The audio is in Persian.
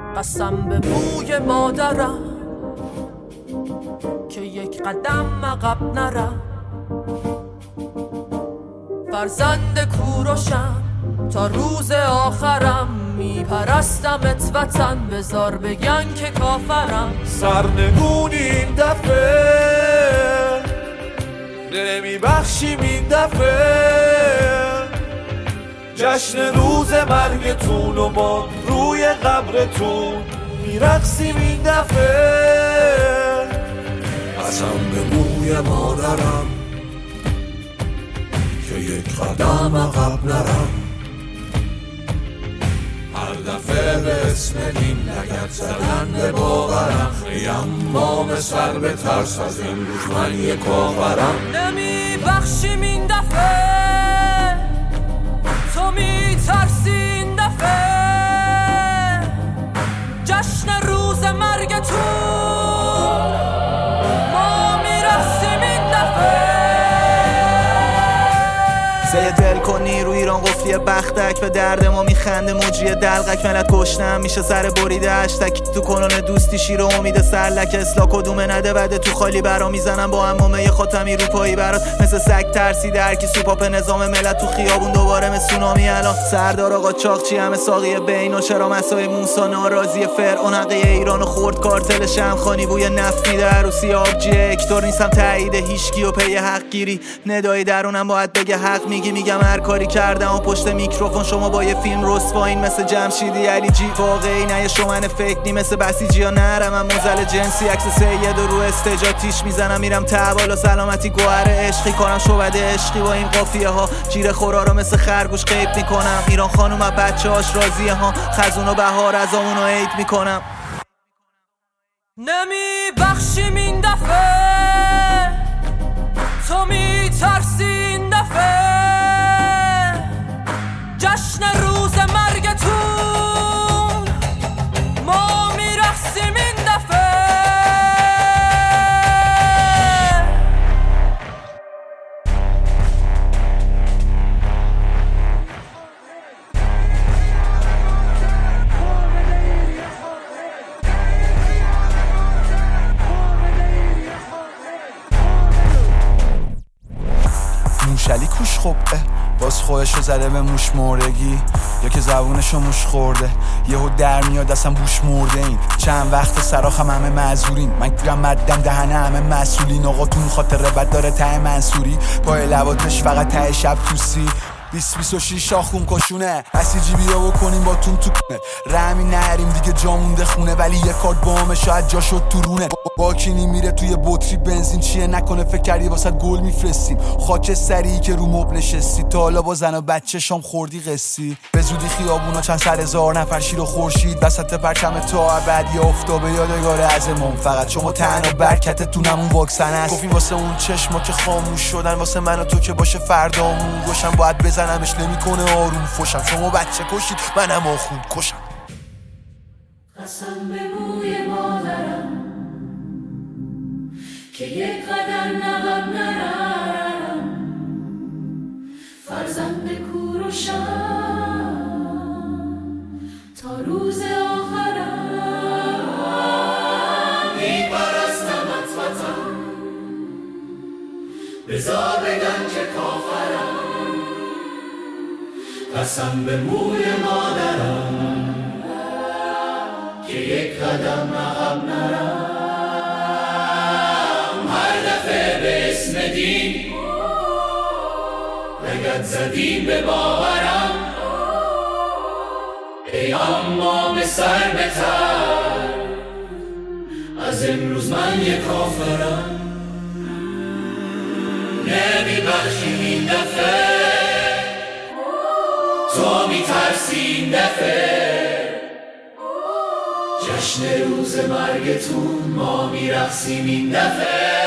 قسم به موی مادرم که یک قدم عقب نرم. فرزند کوروشم تا روز آخرم، میپرستمت وطن بذار بگن که کافرم. سرنگونی این دفعه نمیبخشیم این دفعه، جشن روز مرگتون و ما روی قبرتون میرقصیم این دفعه. قسم به موی مادرم که یک قدم عقب نرم. هر دفعه به اسم دین لگد زدن به باورم، یمام سر به ترس از امروز من یک آورم. نمیبخشیم این دفعه، تو میترسی این دفعه، جشن روز مرگتون ما میرقصیم این دفعه. زی دل کنی رو ایران قفلی بختک، به درد ما میخنده مجری دلقک. ملت کشتم میشه سر بریده اشتک، تو کنون دوستی شیر و امید سرلک. اصلا کدومه نده بده تو خالی برا میزنم با امامه خاتمی رو پایی برات. مثل سگ ترسیده هرکی سوپاپ نظام ملت تو خیابون دوباره مثل سونامی. الان سردار آقا چاقچی همه ساقی بین و چرا مسای موسی ناراضی فرعون حقه ایران و خورد کارتل شمخانی. بوی نفت میده عروسی آبجی اکتور نیستم تایید هیچکی و پی حق گیری. ندای درونم باید بگه حق میگم هر کاری کردم و پشت میکروفون شما با یه فیلم رسواین مثل جمشیدی علی جی. واقعی نه یه شومن فکر نی مثل بسیجی ها نرم. من موزل جنسی عکس سید و رو استجاتیش میزنم میرم تبالا سلامتی گوهر عشقی کنم شوبده عشقی با این قافیه ها. جیره خورا رو مثل خرگوش غیب میکنم. ایران خانوم و بچه هاش راضیه ها. خزون و بهار از آمون و عید میکنم. نمیبخشیم این دفعه، تو میترسی این دفعه، جشن روز مرگتون ما میرقصیم این دفعه. موشلی کوش خوبه باز خودشو زده به موش مردگی، یا که زبونشو موش خورده یهو در میاد اصلا بوش مرده. این چند وقت سراخم همه معذورین، من گیرم مدم دهنه همه مسئولین. آقا تو خاطر بد داره ته منصوری، پای لباتش فقط ته شب توسی. 20-26 آخون کشونه اسیجی بیا بکنیم با تون تو کنه. رمی نریم دیگه جامونده خونه، ولی یه کارت بامه شاید جا شد تو رونه. باکینی میره توی بطری بنزین چیه نکنه فکر کردی واسه گل میفرستیم. خاک سری که رو مبل نشستی تا حالا با زن و بچه شام خوردی قصی. به زودی خیابونا چند سر هزار نفر شیر و خورشید وسط پرچم تا ابد یا افتابه یادگار ازمون. فقط شما تنها برکتتونمون واکسن است. گفتیم واسه اون چشما که خاموش شدن، واسه من و تو که باشه فردامون. گوشم باید بزنمش نمیکنه آروم فوشم. شما بچه کشید منم آخوند کشم. قسم به موی مادرم که یک قدم عقب نرم. فرزند کوروشم تا روز آخرم، میپرستمت وطن بذار بگن که کافرم. قسم به موی مادرم که یک قدم عقب نرم. هر دفعه به اسم دین لگد زدیم به باورم، ای امام سر به تر از امروز من یک کافرم. نمیبخشیم این دفعه، تو میترسی این دفعه، جشن روز مرگتون ما میرقصیم این دفعه.